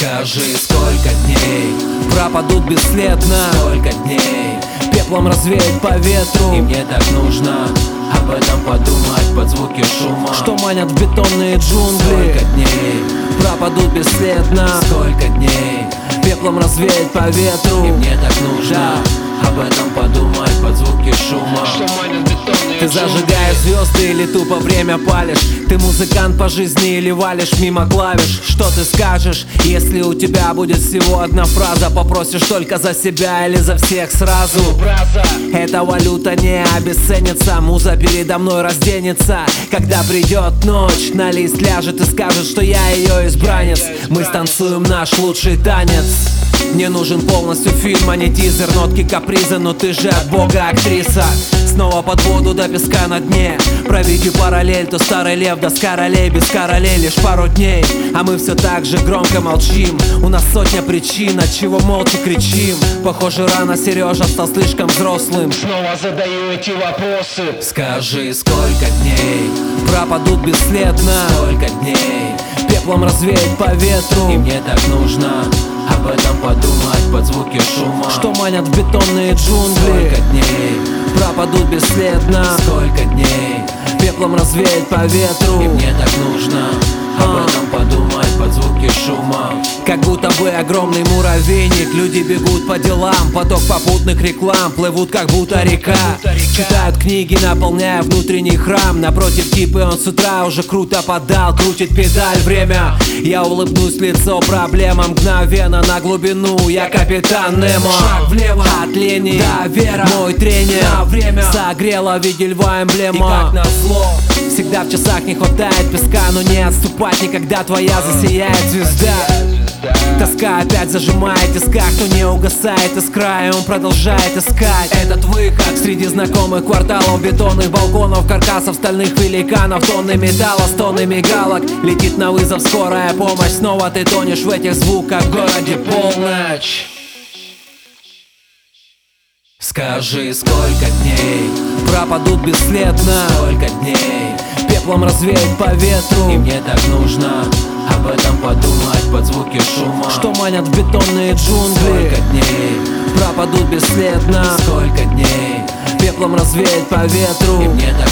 Скажи, сколько дней пропадут бесследно, сколько дней пеплом развеять по ветру. И мне так нужно об этом подумать под звуки шума, что манят в бетонные джунгли. Сколько дней пропадут бесследно, сколько дней пеплом развеять по ветру. И мне так нужно об этом подумать под звуки шума, что манят бетонные. Ты зажигаешь звезды или тупо время палишь? Ты музыкант по жизни или валишь мимо клавиш? Что ты скажешь, если у тебя будет всего одна фраза? Попросишь только за себя или за всех сразу? Эта валюта не обесценится, муза передо мной разденется. Когда придет ночь, на лист ляжет и скажет, что я ее избранец. Мы станцуем наш лучший танец. Мне нужен полностью фильм, а не тизер. Нотки каприза, но ты же от бога актриса. Снова под воду до песка на дне. Проведи параллель, то старый лев до королей. Без королей лишь пару дней, а мы все так же громко молчим. У нас сотня причин, от чего молча кричим. Похоже, рано Сережа стал слишком взрослым. Снова задаю эти вопросы. Скажи, сколько дней пропадут бесследно, сколько дней пеплом развеять по ветру. И мне так нужно об этом подумать под звуки шума, что манят в бетонные джунгли. Сколько дней пропадут бесследно, сколько дней пеплом развеять по ветру. И мне так нужно об этом подумать под звуки шума. Как будто бы огромный муравейник. Люди бегут по делам, поток попутных реклам плывут как будто река. Читают книги, наполняя внутренний храм. Напротив типы, он с утра уже круто подал, крутит педаль, время. Я улыбнусь, лицо проблема мгновенно на глубину. Я капитан Немо. Шаг влево от лени до вера. Мой тренер на время согрела в виде льва эмблема. И как назло всегда в часах не хватает песка, но не отступать никогда твоя засияет звезда. Тоска опять зажимает тиска, кто не угасает искра, и он продолжает искать этот выход среди знакомых кварталов, бетонных балконов, каркасов, стальных великанов, тонны металла, стоны мигалок. Летит на вызов скорая помощь, снова ты тонешь в этих звуках, в городе полночь. Скажи, сколько дней пропадут бесследно, сколько дней пеплом развеять по ветру. И мне так нужно об этом подумать под звуки шума, что манят в бетонные джунгли. Сколько дней пропадут бесследно, сколько дней пеплом развеять по ветру. И мне так